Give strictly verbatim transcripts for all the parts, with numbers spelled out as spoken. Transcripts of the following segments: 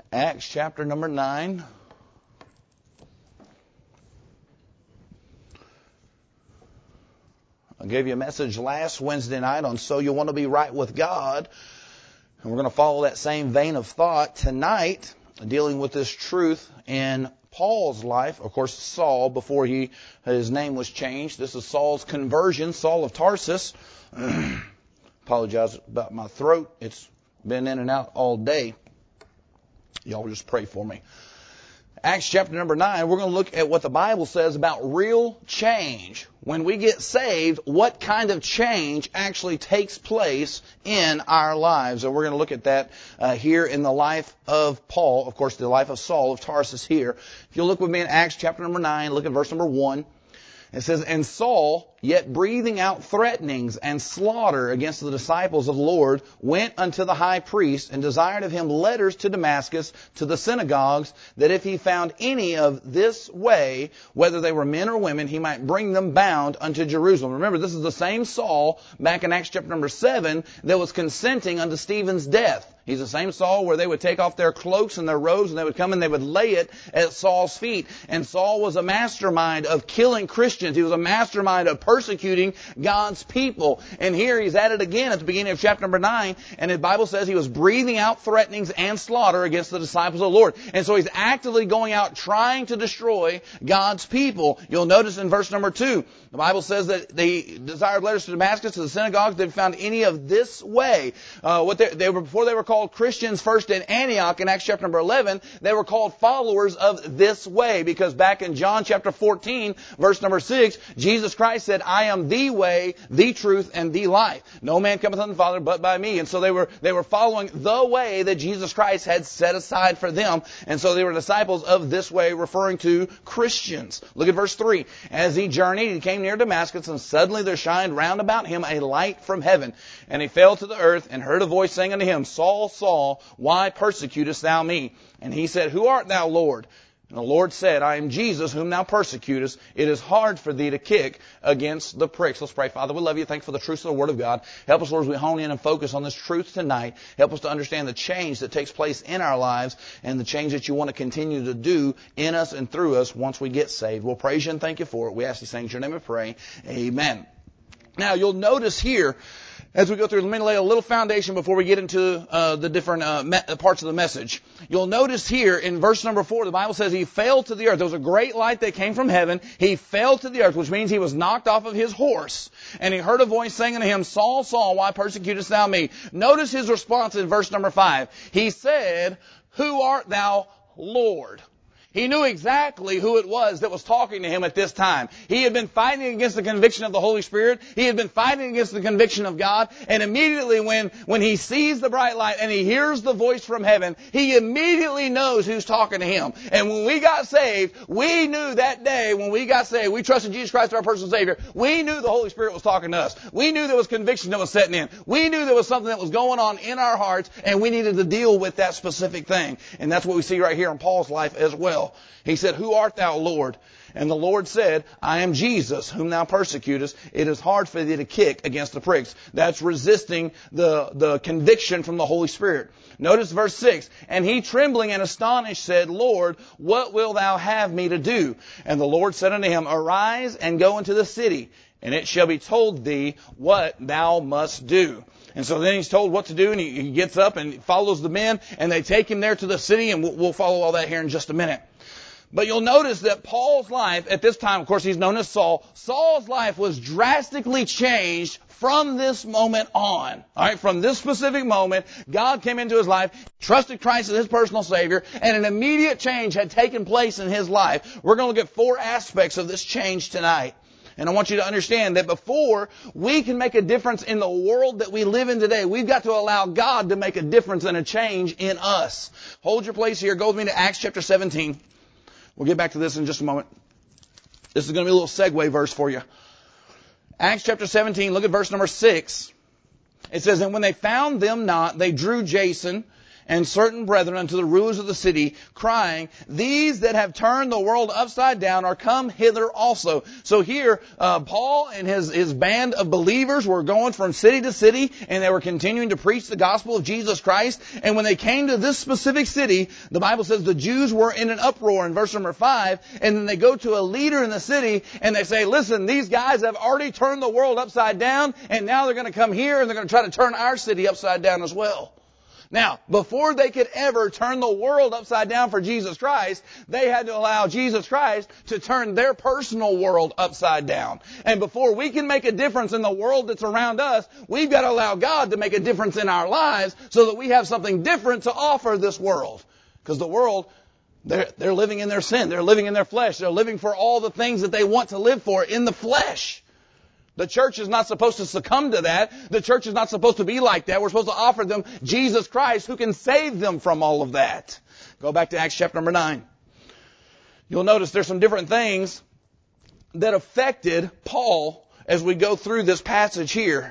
Acts chapter number nine. I gave you a message last Wednesday night on So You Want to Be Right with God. And we're going to follow that same vein of thought tonight, dealing with this truth in Paul's life. Of course, Saul, before he his name was changed. This is Saul's conversion, Saul of Tarsus. Apologize about my throat. It's been in and out all day. Y'all just pray for me. Acts chapter number nine, we're going to look at what the Bible says about real change. When we get saved, what kind of change actually takes place in our lives? And we're going to look at that uh, here in the life of Paul. Of course, the life of Saul of Tarsus here. If you'll look with me in Acts chapter number nine, look at verse number one. It says, "And Saul, yet breathing out threatenings and slaughter against the disciples of the Lord, went unto the high priest and desired of him letters to Damascus, to the synagogues, that if he found any of this way, whether they were men or women, he might bring them bound unto Jerusalem." Remember, this is the same Saul back in Acts chapter number seven that was consenting unto Stephen's death. He's the same Saul where they would take off their cloaks and their robes and they would come and they would lay it at Saul's feet. And Saul was a mastermind of killing Christians. He was a mastermind of persecuting God's people. And here he's at it again at the beginning of chapter number nine. And the Bible says he was breathing out threatenings and slaughter against the disciples of the Lord. And so he's actively going out trying to destroy God's people. You'll notice in verse number two, the Bible says that they desired letters to Damascus, to the synagogues, they found any of this way. Uh, what they, they were before they were called Christians first in Antioch in Acts chapter number eleven, they were called followers of this way, because back in John chapter fourteen, verse number six, Jesus Christ said, "I am the way, the truth, and the life. No man cometh unto the Father but by me." And so they were they were following the way that Jesus Christ had set aside for them. And so they were disciples of this way, referring to Christians. Look at verse three. "As he journeyed, he came near Damascus, and suddenly there shined round about him a light from heaven. And he fell to the earth, and heard a voice saying unto him, Saul, Saul, why persecutest thou me? And he said, Who art thou, Lord? And the Lord said, I am Jesus, whom thou persecutest. It is hard for thee to kick against the pricks." Let's pray. Father, we love you. Thanks for the truth of the Word of God. Help us, Lord, as we hone in and focus on this truth tonight. Help us to understand the change that takes place in our lives and the change that you want to continue to do in us and through us once we get saved. We'll praise you and thank you for it. We ask these things in your name and pray. Amen. Now, you'll notice here, as we go through, let me lay a little foundation before we get into uh, the different uh, me- parts of the message. You'll notice here in verse number four, the Bible says he fell to the earth. There was a great light that came from heaven. He fell to the earth, which means he was knocked off of his horse. And he heard a voice saying unto him, Saul, Saul, why persecutest thou me? Notice his response in verse number five. He said, Who art thou, Lord? He knew exactly who it was that was talking to him at this time. He had been fighting against the conviction of the Holy Spirit. He had been fighting against the conviction of God. And immediately when, when he sees the bright light and he hears the voice from heaven, he immediately knows who's talking to him. And when we got saved, we knew that day when we got saved, we trusted Jesus Christ as our personal Savior, we knew the Holy Spirit was talking to us. We knew there was conviction that was setting in. We knew there was something that was going on in our hearts, and we needed to deal with that specific thing. And that's what we see right here in Paul's life as well. He said, Who art thou, Lord? And the Lord said, I am Jesus, whom thou persecutest. It is hard for thee to kick against the pricks. That's resisting the, the conviction from the Holy Spirit. Notice verse six. And he, trembling and astonished, said, Lord, what wilt thou have me to do? And the Lord said unto him, Arise and go into the city, and it shall be told thee what thou must do. And so then he's told what to do, and he, he gets up and follows the men, and they take him there to the city, and we'll, we'll follow all that here in just a minute. But you'll notice that Paul's life at this time, of course, he's known as Saul. Saul's life was drastically changed from this moment on. All right, from this specific moment, God came into his life, trusted Christ as his personal Savior, and an immediate change had taken place in his life. We're going to look at four aspects of this change tonight. And I want you to understand that before we can make a difference in the world that we live in today, we've got to allow God to make a difference and a change in us. Hold your place here. Go with me to Acts chapter seventeen. We'll get back to this in just a moment. This is going to be a little segue verse for you. Acts chapter seventeen, look at verse number six. It says, And when they found them not, they drew Jason and certain brethren unto the rulers of the city, crying, these that have turned the world upside down are come hither also. So here, uh, Paul and his, his band of believers were going from city to city, and they were continuing to preach the gospel of Jesus Christ. And when they came to this specific city, the Bible says the Jews were in an uproar in verse number five, and then they go to a leader in the city, and they say, listen, these guys have already turned the world upside down, and now they're going to come here, and they're going to try to turn our city upside down as well. Now, before they could ever turn the world upside down for Jesus Christ, they had to allow Jesus Christ to turn their personal world upside down. And before we can make a difference in the world that's around us, we've got to allow God to make a difference in our lives so that we have something different to offer this world. Because the world, they're, they're living in their sin. They're living in their flesh. They're living for all the things that they want to live for in the flesh. The church is not supposed to succumb to that. The church is not supposed to be like that. We're supposed to offer them Jesus Christ who can save them from all of that. Go back to Acts chapter number nine. You'll notice there's some different things that affected Paul as we go through this passage here.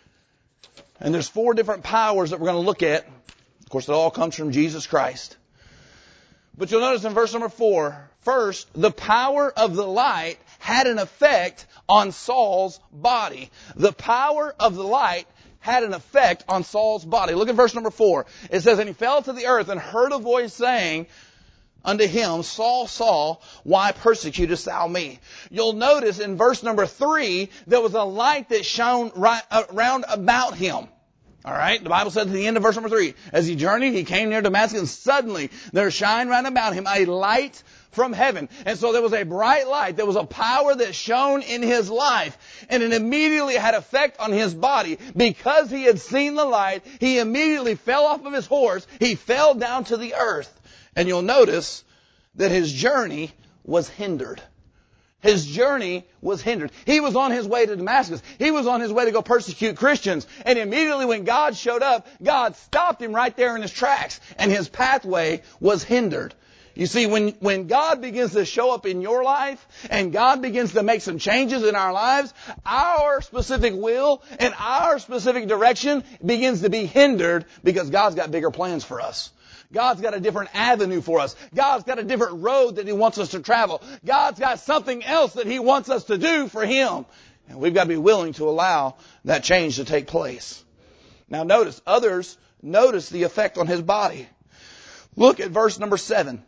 And there's four different powers that we're going to look at. Of course, it all comes from Jesus Christ. But you'll notice in verse number four, first, the power of the light had an effect on Saul's body. The power of the light had an effect on Saul's body. Look at verse number four. It says, and he fell to the earth and heard a voice saying unto him, Saul, Saul, why persecutest thou me? You'll notice in verse number three, there was a light that shone right around about him. All right, the Bible says at the end of verse number three, as he journeyed, he came near Damascus, and suddenly there shined round about him a light from heaven. And so there was a bright light. There was a power that shone in his life, and it immediately had effect on his body. Because he had seen the light, he immediately fell off of his horse. He fell down to the earth. And you'll notice that his journey was hindered. His journey was hindered. He was on his way to Damascus. He was on his way to go persecute Christians. And immediately when God showed up, God stopped him right there in his tracks. And his pathway was hindered. You see, when, when God begins to show up in your life and God begins to make some changes in our lives, our specific will and our specific direction begins to be hindered because God's got bigger plans for us. God's got a different avenue for us. God's got a different road that He wants us to travel. God's got something else that He wants us to do for Him. And we've got to be willing to allow that change to take place. Now notice, others notice the effect on his body. Look at verse number seven.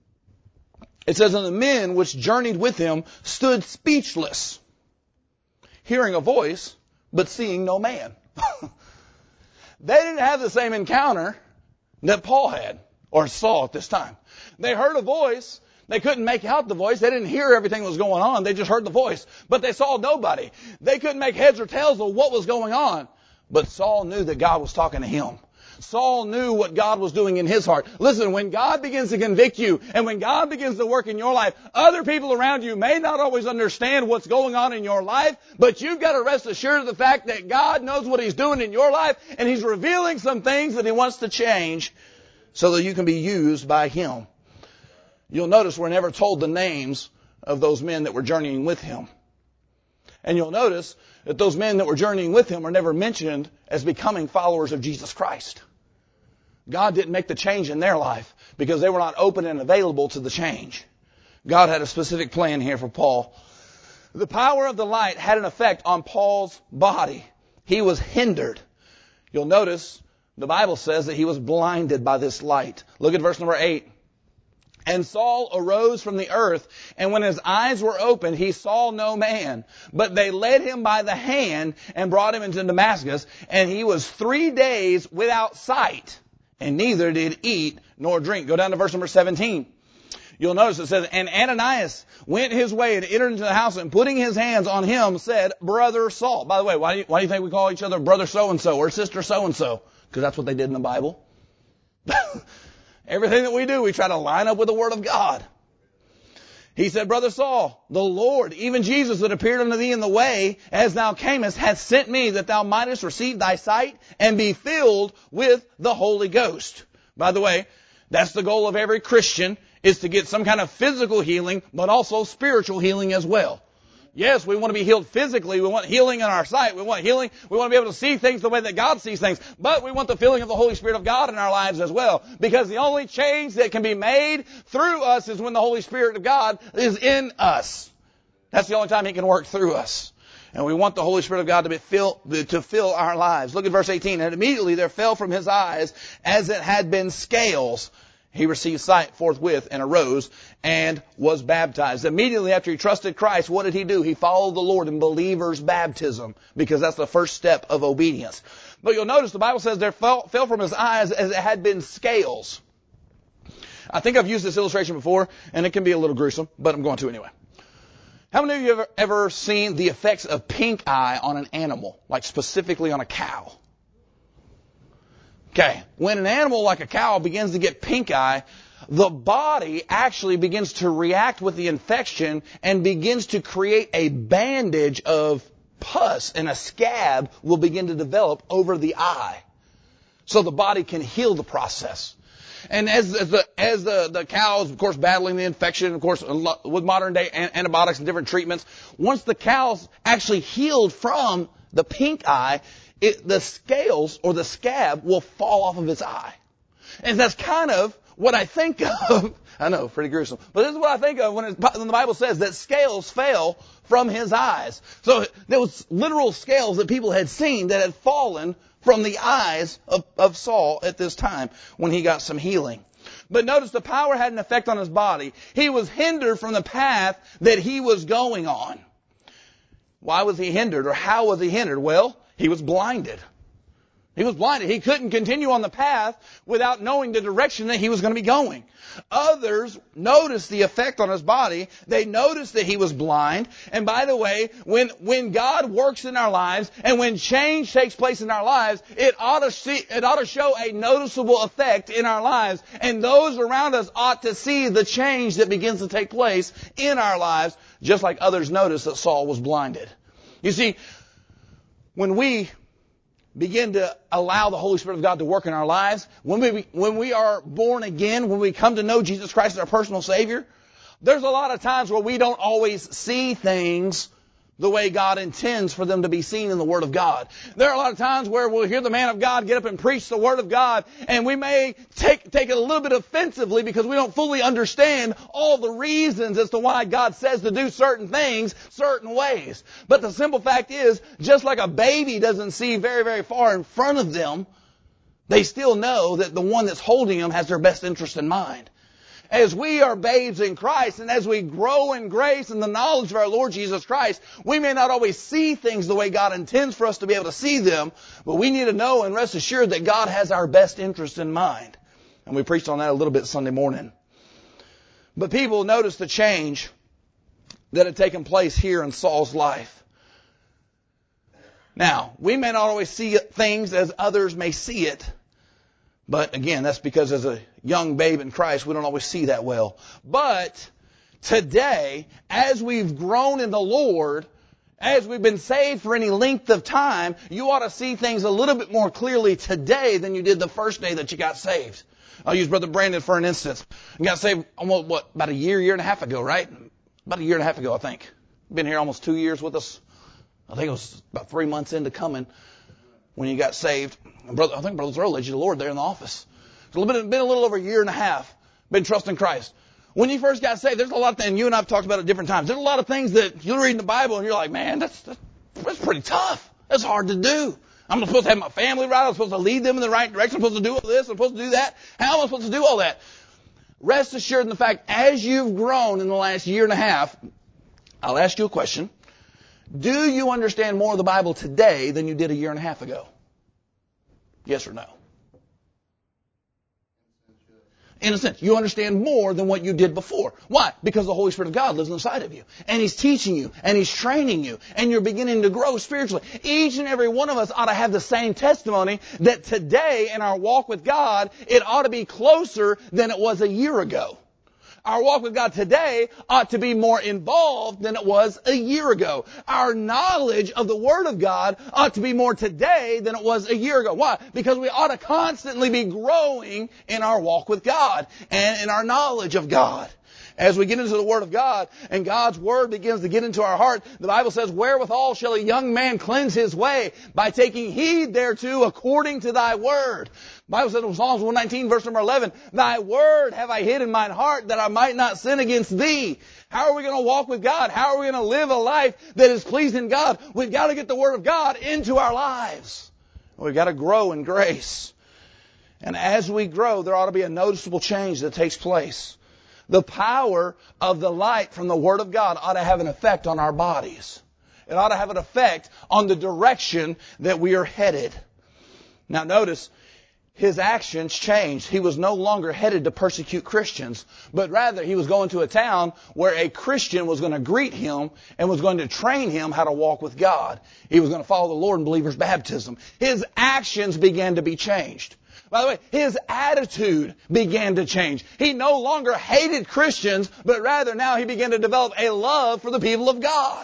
It says, and the men which journeyed with him stood speechless, hearing a voice, but seeing no man. They didn't have the same encounter that Paul had, or saw at this time. They heard a voice. They couldn't make out the voice. They didn't hear everything that was going on. They just heard the voice. But they saw nobody. They couldn't make heads or tails of what was going on. But Saul knew that God was talking to him. Saul knew what God was doing in his heart. Listen, when God begins to convict you and when God begins to work in your life, other people around you may not always understand what's going on in your life, but you've got to rest assured of the fact that God knows what He's doing in your life and He's revealing some things that He wants to change so that you can be used by Him. You'll notice we're never told the names of those men that were journeying with him. And you'll notice that those men that were journeying with him are never mentioned as becoming followers of Jesus Christ. God didn't make the change in their life because they were not open and available to the change. God had a specific plan here for Paul. The power of the light had an effect on Paul's body. He was hindered. You'll notice the Bible says that he was blinded by this light. Look at verse number eight. And Saul arose from the earth, and when his eyes were opened, he saw no man. But they led him by the hand and brought him into Damascus, and he was three days without sight, and neither did eat nor drink. Go down to verse number seventeen. You'll notice it says, and Ananias went his way and entered into the house, and putting his hands on him said, Brother Saul. By the way, why do you, why do you think we call each other brother so-and-so or sister so-and-so? Because that's what they did in the Bible. Everything that we do, we try to line up with the Word of God. He said, Brother Saul, the Lord, even Jesus that appeared unto thee in the way, as thou camest, hath sent me that thou mightest receive thy sight and be filled with the Holy Ghost. By the way, that's the goal of every Christian, is to get some kind of physical healing, but also spiritual healing as well. yes, we want to be healed physically. We want healing in our sight. We want healing. We want to be able to see things the way that God sees things. But we want the filling of the Holy Spirit of God in our lives as well. Because the only change that can be made through us is when the Holy Spirit of God is in us. That's the only time He can work through us. And we want the Holy Spirit of God to be fill, to fill our lives. Look at verse eighteen. And immediately there fell from his eyes as it had been scales. He received sight forthwith and arose and was baptized. Immediately after he trusted Christ, what did he do? He followed the Lord in believer's baptism, because that's the first step of obedience. But you'll notice the Bible says there fell, fell from his eyes as it had been scales. I think I've used this illustration before, and it can be a little gruesome, but I'm going to anyway. How many of you have ever, ever seen the effects of pink eye on an animal, like specifically on a cow? Okay, when an animal like a cow begins to get pink eye, the body actually begins to react with the infection and begins to create a bandage of pus, and a scab will begin to develop over the eye. So the body can heal the process. And as, as the as the, the cow is, of course, battling the infection, of course, with modern day antibiotics and different treatments, once the cow's actually healed from the pink eye, it, the scales or the scab will fall off of its eye. And that's kind of what I think of. I know, pretty gruesome. But this is what I think of when, it, when the Bible says that scales fell from his eyes. So there was literal scales that people had seen that had fallen from the eyes of, of Saul at this time when he got some healing. But notice the power had an effect on his body. He was hindered from the path that he was going on. Why was he hindered, or how was he hindered? Well, he was blinded. He was blinded. He couldn't continue on the path without knowing the direction that he was going to be going. Others noticed the effect on his body. They noticed that he was blind. And by the way, when, when God works in our lives and when change takes place in our lives, it ought to see, it ought to show a noticeable effect in our lives. And those around us ought to see the change that begins to take place in our lives, just like others noticed that Saul was blinded. You see, when we begin to allow the Holy Spirit of God to work in our lives, when we when we are born again, when we come to know Jesus Christ as our personal Savior, there's a lot of times where we don't always see things the way God intends for them to be seen in the Word of God. There are a lot of times where we'll hear the man of God get up and preach the Word of God, and we may take take it a little bit offensively because we don't fully understand all the reasons as to why God says to do certain things certain ways. But the simple fact is, just like a baby doesn't see very, very far in front of them, they still know that the one that's holding them has their best interest in mind. As we are babes in Christ, and as we grow in grace and the knowledge of our Lord Jesus Christ, we may not always see things the way God intends for us to be able to see them, but we need to know and rest assured that God has our best interest in mind. And we preached on that a little bit Sunday morning. But people noticed the change that had taken place here in Saul's life. Now, we may not always see things as others may see it. But again, that's because as a young babe in Christ, we don't always see that well. But today, as we've grown in the Lord, as we've been saved for any length of time, you ought to see things a little bit more clearly today than you did the first day that you got saved. I'll use Brother Brandon for an instance. He got saved almost, what, about a year, year and a half ago, right? About a year and a half ago, I think. Been here almost two years with us. I think it was about three months into coming when you got saved. Brother, I think Brother Earl led you to the Lord there in the office. It's a little bit, been a little over a year and a half. Been trusting Christ. When you first got saved, there's a lot of things, and you and I have talked about it at different times. There's a lot of things that you read in the Bible and you're like, man, that's, that's, that's pretty tough. That's hard to do. I'm supposed to have my family right. I'm supposed to lead them in the right direction. I'm supposed to do all this. I'm supposed to do that. How am I supposed to do all that? Rest assured in the fact, as you've grown in the last year and a half, I'll ask you a question. Do you understand more of the Bible today than you did a year and a half ago? Yes or no? In a sense, you understand more than what you did before. Why? Because the Holy Spirit of God lives inside of you. And He's teaching you. And He's training you. And you're beginning to grow spiritually. Each and every one of us ought to have the same testimony that today in our walk with God, it ought to be closer than it was a year ago. Our walk with God today ought to be more involved than it was a year ago. Our knowledge of the Word of God ought to be more today than it was a year ago. Why? Because we ought to constantly be growing in our walk with God and in our knowledge of God. As we get into the Word of God and God's Word begins to get into our heart, the Bible says, wherewithal shall a young man cleanse his way? By taking heed thereto according to thy Word. The Bible says in Psalms one nineteen verse number eleven, thy Word have I hid in mine heart that I might not sin against thee. How are we going to walk with God? How are we going to live a life that is pleasing God? We've got to get the Word of God into our lives. We've got to grow in grace. And as we grow, there ought to be a noticeable change that takes place. The power of the light from the Word of God ought to have an effect on our bodies. It ought to have an effect on the direction that we are headed. Now notice, his actions changed. He was no longer headed to persecute Christians, but rather he was going to a town where a Christian was going to greet him and was going to train him how to walk with God. He was going to follow the Lord in believer's baptism. His actions began to be changed. By the way, his attitude began to change. He no longer hated Christians, but rather now he began to develop a love for the people of God.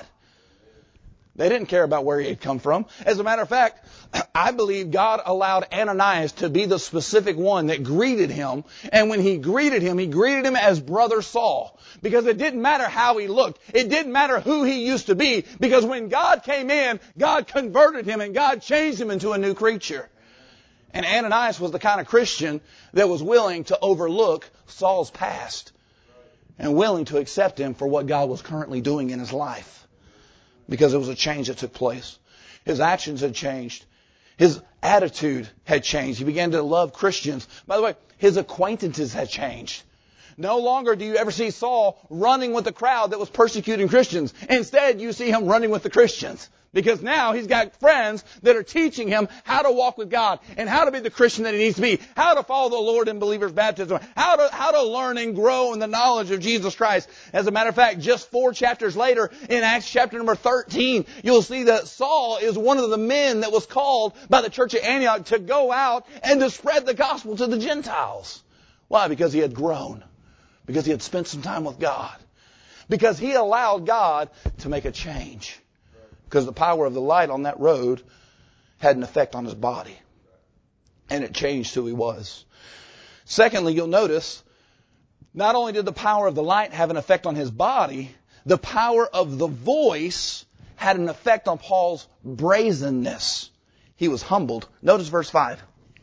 They didn't care about where he had come from. As a matter of fact, I believe God allowed Ananias to be the specific one that greeted him. And when he greeted him, he greeted him as Brother Saul. Because it didn't matter how he looked. It didn't matter who he used to be. Because when God came in, God converted him and God changed him into a new creature. And Ananias was the kind of Christian that was willing to overlook Saul's past and willing to accept him for what God was currently doing in his life. Because it was a change that took place. His actions had changed. His attitude had changed. He began to love Christians. By the way, his acquaintances had changed. No longer do you ever see Saul running with the crowd that was persecuting Christians. Instead, you see him running with the Christians. Because now he's got friends that are teaching him how to walk with God and how to be the Christian that he needs to be, how to follow the Lord in believer's baptism, how to, how to learn and grow in the knowledge of Jesus Christ. As a matter of fact, just four chapters later, in Acts chapter number thirteen, you'll see that Saul is one of the men that was called by the church at Antioch to go out and to spread the gospel to the Gentiles. Why? Because he had grown. Because he had spent some time with God. Because he allowed God to make a change. Because the power of the light on that road had an effect on his body. And it changed who he was. Secondly, you'll notice, not only did the power of the light have an effect on his body, the power of the voice had an effect on Paul's brazenness. He was humbled. Notice verse five.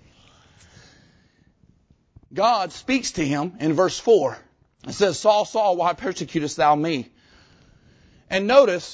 God speaks to him in verse four. It says, Saul, Saul, why persecutest thou me? And notice,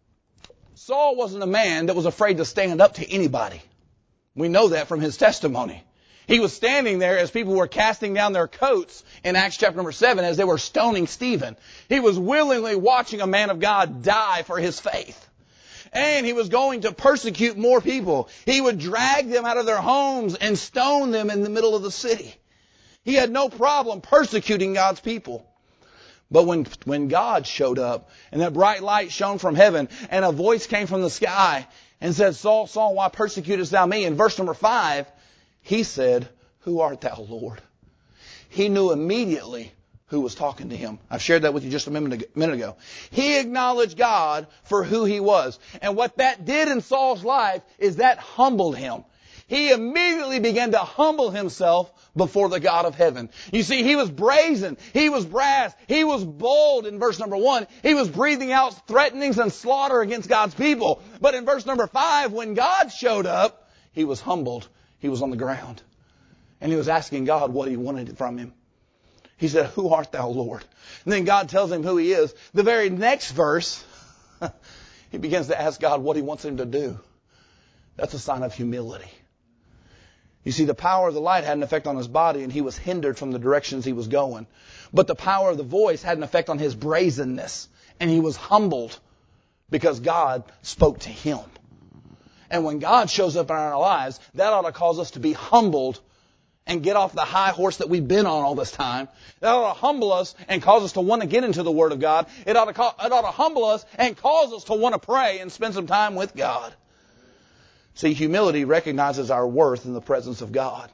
Saul wasn't a man that was afraid to stand up to anybody. We know that from his testimony. He was standing there as people were casting down their coats in Acts chapter number seven as they were stoning Stephen. He was willingly watching a man of God die for his faith. And he was going to persecute more people. He would drag them out of their homes and stone them in the middle of the city. He had no problem persecuting God's people. But when, when God showed up and that bright light shone from heaven and a voice came from the sky and said, Saul, Saul, why persecutest thou me? In verse number five, he said, who art thou, Lord? He knew immediately who was talking to him. I've shared that with you just a minute ago. He acknowledged God for who he was. And what that did in Saul's life is that humbled him. He immediately began to humble himself before the God of heaven. You see, he was brazen. He was brass. He was bold in verse number one. He was breathing out threatenings and slaughter against God's people. But in verse number five, when God showed up, he was humbled. He was on the ground. And he was asking God what he wanted from him. He said, who art thou, Lord? And then God tells him who he is. The very next verse, he begins to ask God what he wants him to do. That's a sign of humility. You see, the power of the light had an effect on his body, and he was hindered from the directions he was going. But the power of the voice had an effect on his brazenness, and he was humbled because God spoke to him. And when God shows up in our lives, that ought to cause us to be humbled and get off the high horse that we've been on all this time. That ought to humble us and cause us to want to get into the Word of God. It ought to, call, it ought to humble us and cause us to want to pray and spend some time with God. See, humility recognizes our worth in the presence of God.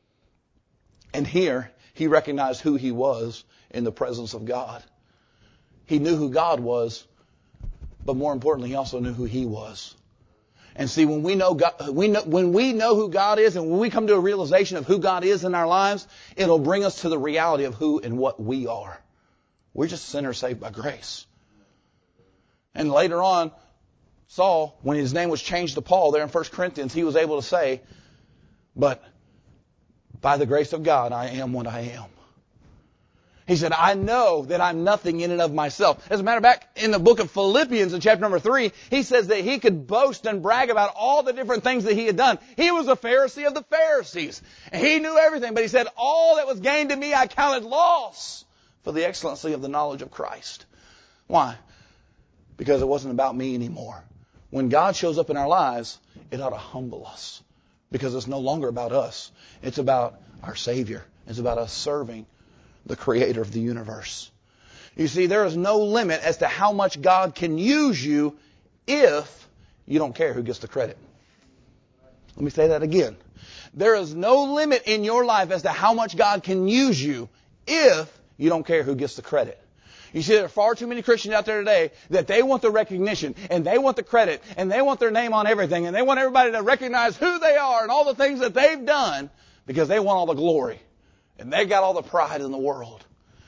And here, he recognized who he was in the presence of God. He knew who God was, but more importantly, he also knew who he was. And see, when we know God, we know, when we know who God is, and when we come to a realization of who God is in our lives, it'll bring us to the reality of who and what we are. We're just sinners saved by grace. And later on, Saul, when his name was changed to Paul there in First Corinthians, he was able to say, but by the grace of God, I am what I am. He said, I know that I'm nothing in and of myself. As a matter of fact, in the book of Philippians in chapter number three, he says that he could boast and brag about all the different things that he had done. He was a Pharisee of the Pharisees. And he knew everything. But he said, all that was gained to me I counted loss for the excellency of the knowledge of Christ. Why? Because it wasn't about me anymore. When God shows up in our lives, it ought to humble us. Because it's no longer about us. It's about our Savior. It's about us serving the Creator of the universe. You see, there is no limit as to how much God can use you if you don't care who gets the credit. Let me say that again. There is no limit in your life as to how much God can use you if you don't care who gets the credit. You see, there are far too many Christians out there today that they want the recognition and they want the credit and they want their name on everything and they want everybody to recognize who they are and all the things that they've done because they want all the glory. And they got all the pride in the world.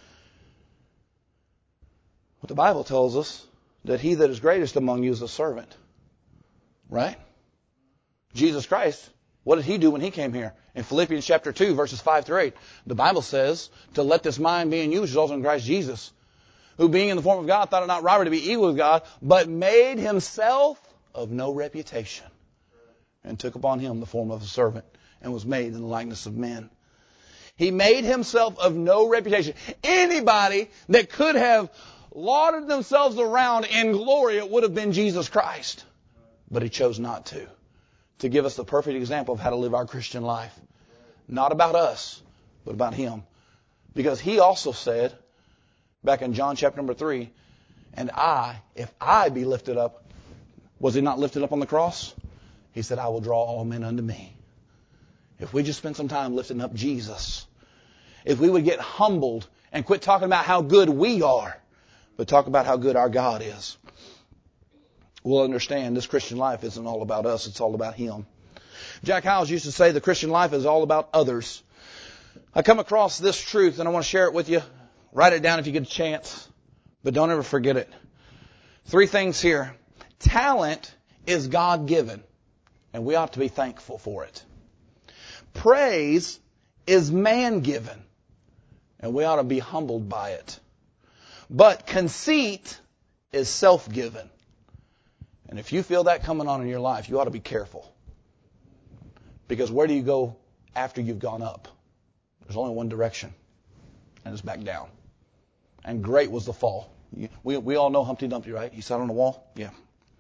But the Bible tells us that he that is greatest among you is a servant. Right? Jesus Christ, what did he do when he came here? In Philippians chapter two, verses five through eight, the Bible says, to let this mind be in you, which is also in Christ Jesus, who being in the form of God, thought it not robbery to be equal with God, but made himself of no reputation, and took upon him the form of a servant, and was made in the likeness of men. He made himself of no reputation. Anybody that could have lauded themselves around in glory, it would have been Jesus Christ. But he chose not to. To give us the perfect example of how to live our Christian life. Not about us, but about him. Because he also said, back in John chapter number three, and I, if I be lifted up, was he not lifted up on the cross? He said, I will draw all men unto me. If we just spend some time lifting up Jesus, if we would get humbled and quit talking about how good we are, but talk about how good our God is, we'll understand this Christian life isn't all about us, it's all about him. Jack Hyles used to say the Christian life is all about others. I come across this truth and I want to share it with you. Write it down if you get a chance, but don't ever forget it. Three things here. Talent is God-given, and we ought to be thankful for it. Praise is man-given, and we ought to be humbled by it. But conceit is self-given. And if you feel that coming on in your life, you ought to be careful. Because where do you go after you've gone up? There's only one direction, and it's back down. And great was the fall. We, we all know Humpty Dumpty, right? He sat on the wall? Yeah.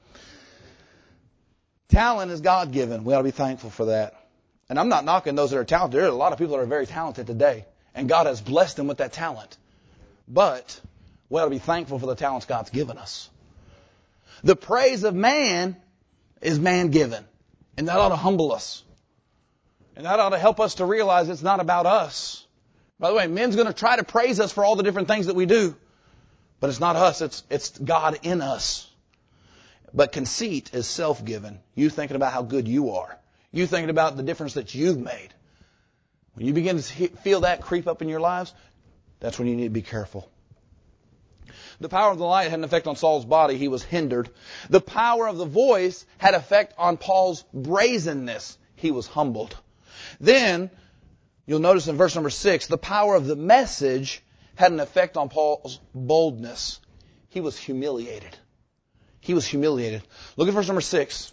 Talent is God-given. We ought to be thankful for that. And I'm not knocking those that are talented. There are a lot of people that are very talented today. And God has blessed them with that talent. But we ought to be thankful for the talents God's given us. The praise of man is man-given. And that ought to humble us. And that ought to help us to realize it's not about us. By the way, men's going to try to praise us for all the different things that we do. But it's not us. It's, it's God in us. But conceit is self-given. You thinking about how good you are. You thinking about the difference that you've made. When you begin to feel that creep up in your lives, that's when you need to be careful. The power of the light had an effect on Saul's body. He was hindered. The power of the voice had effect on Paul's brazenness. He was humbled. Then, you'll notice in verse number six, the power of the message had an effect on Paul's boldness. He was humiliated. He was humiliated. Look at verse number six.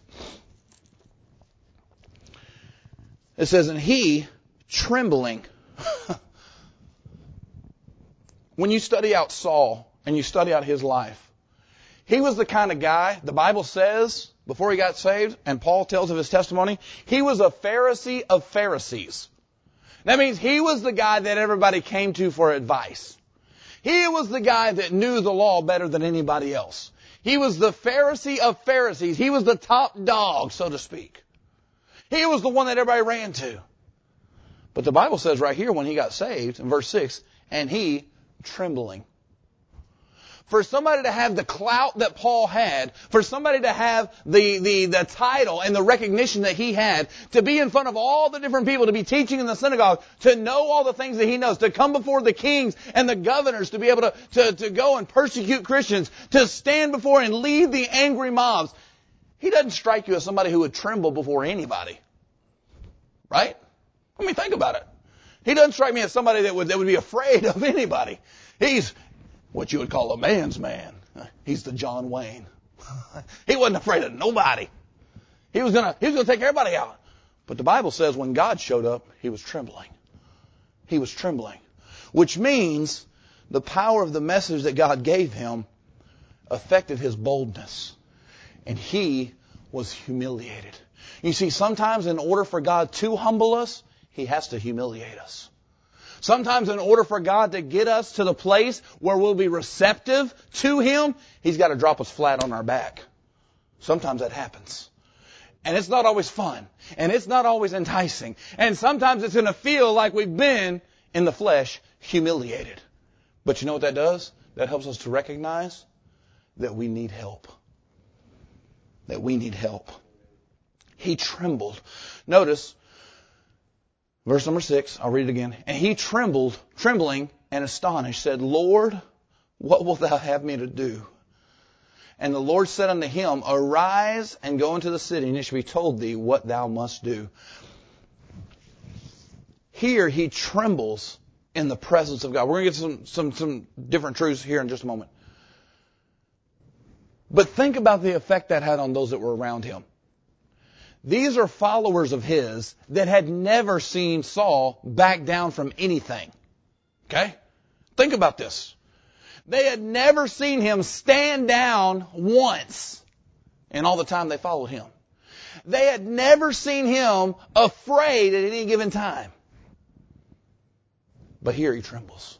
It says, and he, trembling. When you study out Saul and you study out his life, he was the kind of guy, the Bible says, before he got saved, and Paul tells of his testimony, he was a Pharisee of Pharisees. That means he was the guy that everybody came to for advice. He was the guy that knew the law better than anybody else. He was the Pharisee of Pharisees. He was the top dog, so to speak. He was the one that everybody ran to. But the Bible says right here when he got saved, in verse six, and he, trembling. For somebody to have the clout that Paul had, for somebody to have the, the, the title and the recognition that he had, to be in front of all the different people, to be teaching in the synagogue, to know all the things that he knows, to come before the kings and the governors, to be able to, to, to go and persecute Christians, to stand before and lead the angry mobs. He doesn't strike you as somebody who would tremble before anybody. Right? I mean, think about it. He doesn't strike me as somebody that would, that would be afraid of anybody. He's what you would call a man's man. He's the John Wayne. He wasn't afraid of nobody. He was gonna, he was gonna take everybody out. But the Bible says when God showed up, he was trembling. He was trembling. Which means the power of the message that God gave him affected his boldness. And he was humiliated. You see, sometimes in order for God to humble us, he has to humiliate us. Sometimes in order for God to get us to the place where we'll be receptive to him, he's got to drop us flat on our back. Sometimes that happens. And it's not always fun. And it's not always enticing. And sometimes it's going to feel like we've been, in the flesh, humiliated. But you know what that does? That helps us to recognize that we need help. That we need help. He trembled. Notice, verse number six, I'll read it again. And he trembled, trembling and astonished, said, Lord, what wilt thou have me to do? And the Lord said unto him, Arise and go into the city, and it shall be told thee what thou must do. Here he trembles in the presence of God. We're going to get some, some, some different truths here in just a moment. But think about the effect that had on those that were around him. These are followers of his that had never seen Saul back down from anything. Okay? Think about this. They had never seen him stand down once in all the time they followed him. They had never seen him afraid at any given time. But here he trembles.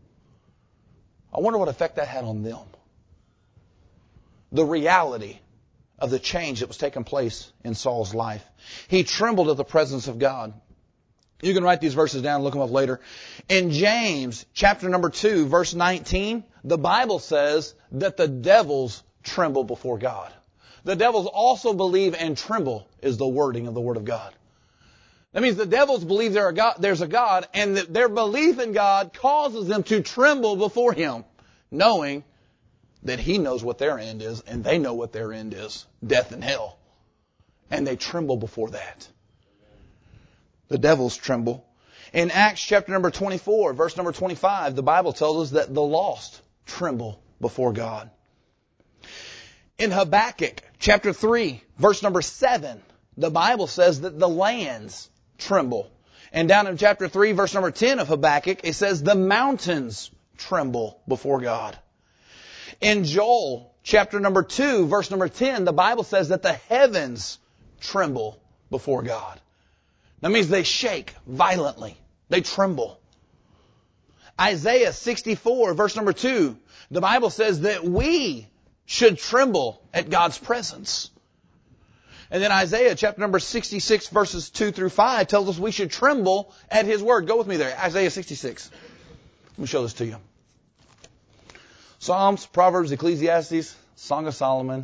I wonder what effect that had on them. The reality of the change that was taking place in Saul's life. He trembled at the presence of God. You can write these verses down and look them up later. In James chapter number two, verse nineteen, the Bible says that the devils tremble before God. The devils also believe and tremble is the wording of the Word of God. That means the devils believe there are God, there's a God, and that their belief in God causes them to tremble before him, knowing that he knows what their end is, and they know what their end is, death and hell. And they tremble before that. The devils tremble. In Acts chapter number twenty-four, verse number twenty-five, the Bible tells us that the lost tremble before God. In Habakkuk chapter three, verse number seven, the Bible says that the lands tremble. And down in chapter three, verse number ten of Habakkuk, it says the mountains tremble before God. In Joel chapter number two, verse number ten, the Bible says that the heavens tremble before God. That means they shake violently. They tremble. Isaiah sixty-four, verse number two, the Bible says that we should tremble at God's presence. And then Isaiah chapter number sixty-six, verses two through five tells us we should tremble at his word. Go with me there. Isaiah sixty-six. Let me show this to you. Psalms, Proverbs, Ecclesiastes, Song of Solomon,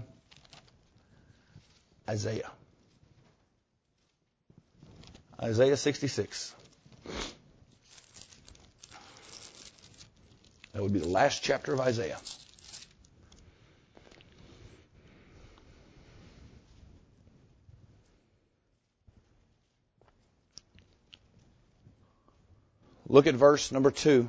Isaiah. Isaiah sixty-six. That would be the last chapter of Isaiah. Look at verse number two.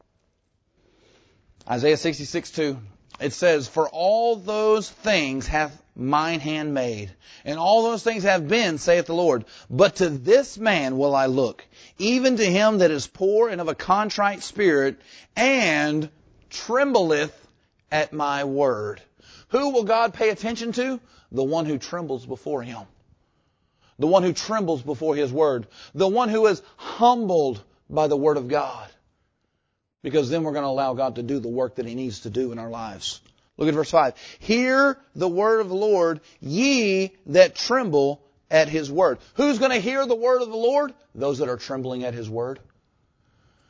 Isaiah sixty-six, two. It says, For all those things hath mine hand made, and all those things have been, saith the Lord. But to this man will I look, even to him that is poor and of a contrite spirit, and trembleth at my word. Who will God pay attention to? The one who trembles before him. The one who trembles before his word. The one who is humbled by the word of God. Because then we're going to allow God to do the work that he needs to do in our lives. Look at verse five. Hear the word of the Lord, ye that tremble at his word. Who's going to hear the word of the Lord? Those that are trembling at his word.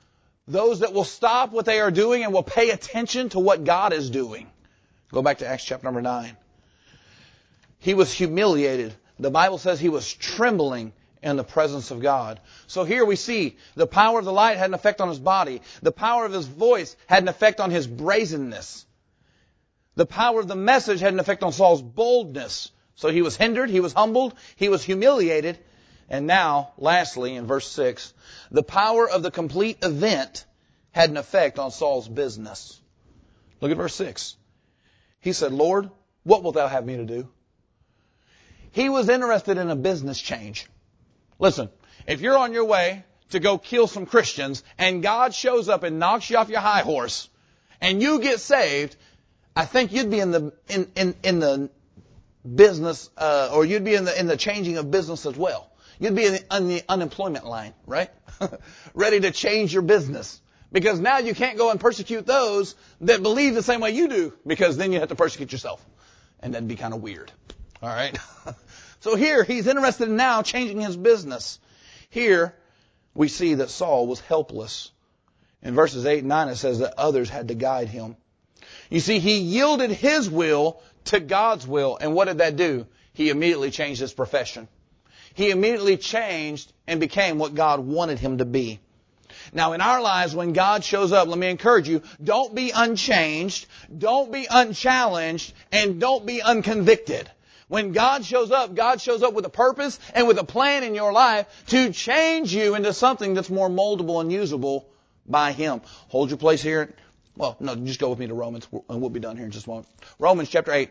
Those that will stop what they are doing and will pay attention to what God is doing. Go back to Acts chapter number nine. He was humiliated. The Bible says he was trembling in the presence of God. So here we see the power of the light had an effect on his body. The power of his voice had an effect on his brazenness. The power of the message had an effect on Saul's boldness. So he was hindered, he was humbled, he was humiliated. And now, lastly, in verse six, the power of the complete event had an effect on Saul's business. Look at verse six. He said, Lord, what wilt thou have me to do? He was interested in a business change. Listen, if you're on your way to go kill some Christians and God shows up and knocks you off your high horse and you get saved, I think you'd be in the in in, in the business, uh, or you'd be in the in the changing of business as well. You'd be in the, on the unemployment line, right? Ready to change your business. Because now you can't go and persecute those that believe the same way you do, because then you have to persecute yourself. And that'd be kind of weird. All right? So here, he's interested in now changing his business. Here, we see that Saul was helpless. In verses eight and nine, it says that others had to guide him. You see, he yielded his will to God's will. And what did that do? He immediately changed his profession. He immediately changed and became what God wanted him to be. Now, in our lives, when God shows up, let me encourage you, don't be unchanged, don't be unchallenged, and don't be unconvicted. When God shows up, God shows up with a purpose and with a plan in your life to change you into something that's more moldable and usable by Him. Hold your place here. Well, no, just go with me to Romans, and we'll be done here in just a moment. Romans chapter eight.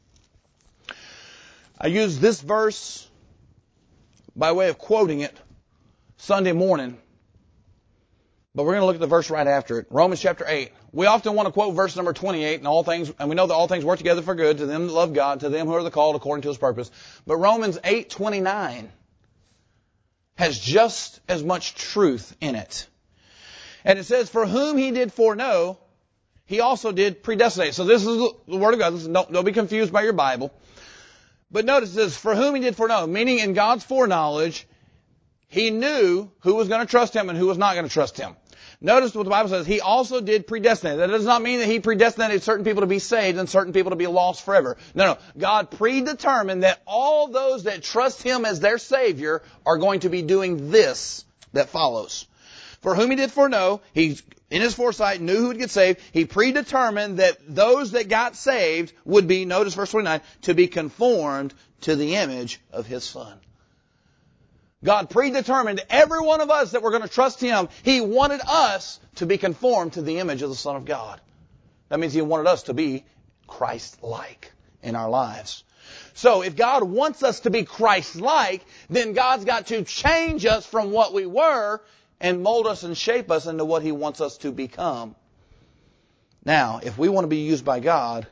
I use this verse by way of quoting it Sunday morning. But we're going to look at the verse right after it. Romans chapter eight. We often want to quote verse number twenty-eight, and all things, and we know that all things work together for good to them that love God, to them who are the called according to His purpose. But Romans eight twenty-nine has just as much truth in it. And it says, for whom He did foreknow, He also did predestinate. So this is the Word of God. This is, don't, don't be confused by your Bible. But notice it says, for whom He did foreknow, meaning in God's foreknowledge, He knew who was going to trust Him and who was not going to trust Him. Notice what the Bible says. He also did predestinate. That does not mean that He predestinated certain people to be saved and certain people to be lost forever. No, no. God predetermined that all those that trust Him as their Savior are going to be doing this that follows. For whom He did foreknow, He, in His foresight, knew who would get saved. He predetermined that those that got saved would be, notice verse twenty-nine, to be conformed to the image of His Son. God predetermined every one of us that were going to trust Him. He wanted us to be conformed to the image of the Son of God. That means He wanted us to be Christ-like in our lives. So if God wants us to be Christ-like, then God's got to change us from what we were and mold us and shape us into what He wants us to become. Now, if we want to be used by God,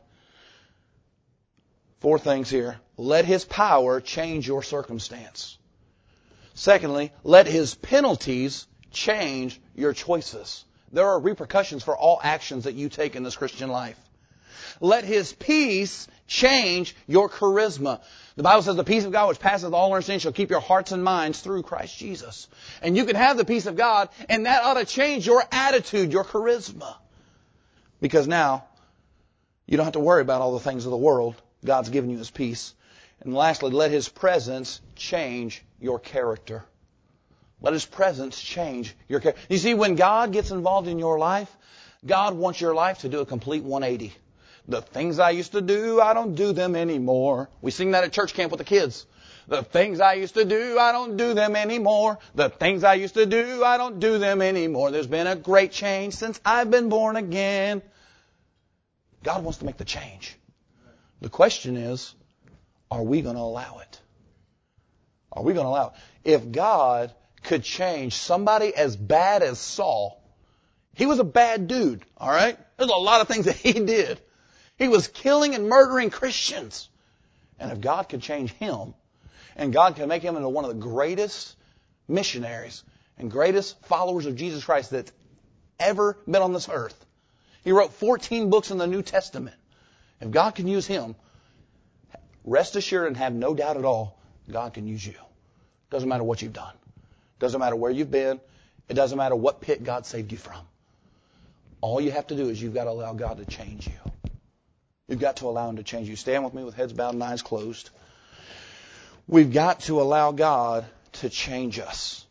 four things here. Let His power change your circumstance. Secondly, let His penalties change your choices. There are repercussions for all actions that you take in this Christian life. Let His peace change your charisma. The Bible says the peace of God which passeth all understanding shall keep your hearts and minds through Christ Jesus. And you can have the peace of God, and that ought to change your attitude, your charisma. Because now, you don't have to worry about all the things of the world. God's given you His peace. And lastly, let His presence change your character. Let His presence change your character. You see, when God gets involved in your life, God wants your life to do a complete one eighty. The things I used to do, I don't do them anymore. We sing that at church camp with the kids. The things I used to do, I don't do them anymore. The things I used to do, I don't do them anymore. There's been a great change since I've been born again. God wants to make the change. The question is, are we going to allow it? Are we going to allow it? If God could change somebody as bad as Saul, he was a bad dude, all right? There's a lot of things that he did. He was killing and murdering Christians. And if God could change him, and God could make him into one of the greatest missionaries and greatest followers of Jesus Christ that's ever been on this earth. He wrote fourteen books in the New Testament. If God can use him, rest assured and have no doubt at all, God can use you. Doesn't matter what you've done. Doesn't matter where you've been. It doesn't matter what pit God saved you from. All you have to do is you've got to allow God to change you. You've got to allow Him to change you. Stand with me with heads bowed and eyes closed. We've got to allow God to change us.